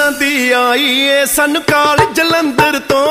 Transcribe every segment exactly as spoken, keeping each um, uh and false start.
दी आई ए सानू काल जलंधर तो।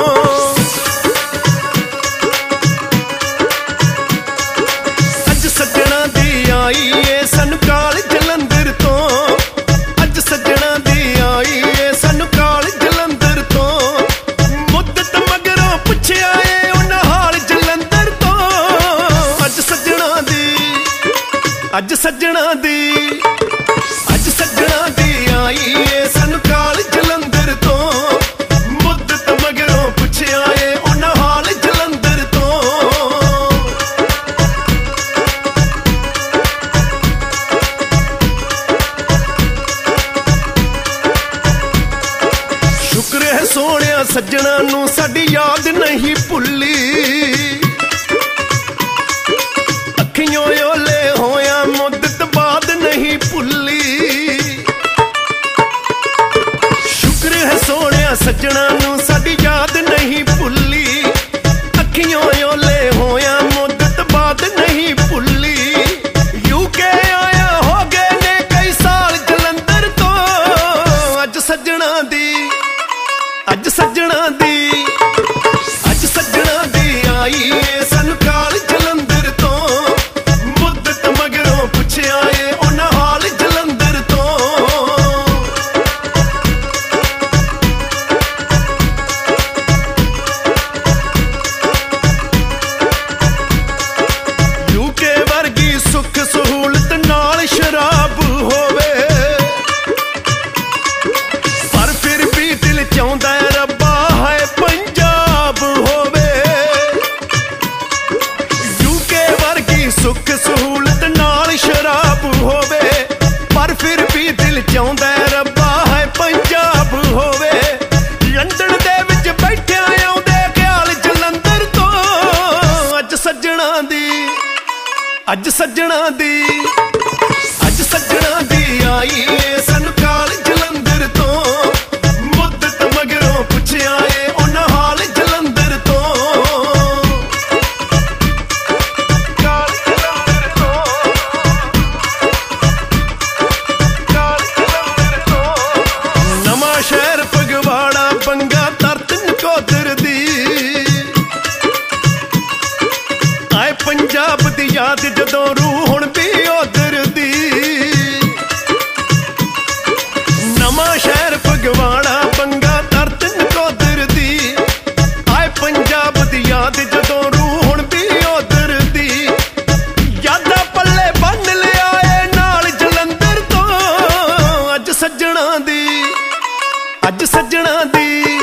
अज सज्जणा दी आई ए सानू काल जलंधर तो। अज सज्जणा दी आई ए सानू काल जलंधर तो। मुद्दत मगरों पुछया ए उन्हां हाल जलंधर तो। अज सज्जणा दी अज सज्जणा दी अज सज्जणा दी आई ए सानू काल जलंधर तो। मुद्दत मगरों पुछया ए उन्हां हाल जलंधर तो। शुक्र है सोहणिया सज्जणा नूं साडी याद नहीं भुल्ली। अखियों ओले होया मुद्दत बाद नहीं भुल्ली। शुक्र है सोहणिया सज्जणा नूं साडी याद नहीं भुल्ली। अखियों ओले होया मुद्दत बाद नहीं भुल्ली। यूके आया हो गए ने कई साल जलंधर तो। अज सज्जणा दी अज सज्जणा दी अज सज्जणा दी आई ए सानू काल जलंधर तो। मुद्दत मगरों पुछया ए उन्हां हाल जलंधर तो। यूके वर्गी सुख सहूलत नाल शराब होवे, पर फिर भी दिल चाहुंदा है रब्बा है पंजाब होवे। यूके वर्गी सुख सहूलत नाल शराब होवे, पर फिर भी दिल चाहुंदा है रब्बा है पंजाब होवे। लंदन दे विच बैठिया आउंदे ख्याल जलंधर तो। अज सज्जणा दी अज सज्जणा दी अज सज्जणा दी आई ए सानू काल जलंधर तो। मुद्दत मगरों पुछया ए उन्हां हाल जलंधर तो। काल जलंधर तो। काल जलंधर तो। नवां शहर फगवाड़ा बंगा तरत नकोदर दी। आए पंजाब दी याद जदों रूह हुण भी उधर दी। नवां शहर फगवाड़ा बंगा तरत नकोदर दी। आए पंजाब दी याद जदों रूह हुण भी उधर दी। यादां पल्ले बन लिया ए नाल जलंधर तो। अज सज्जणा दी अज सज्जणा दी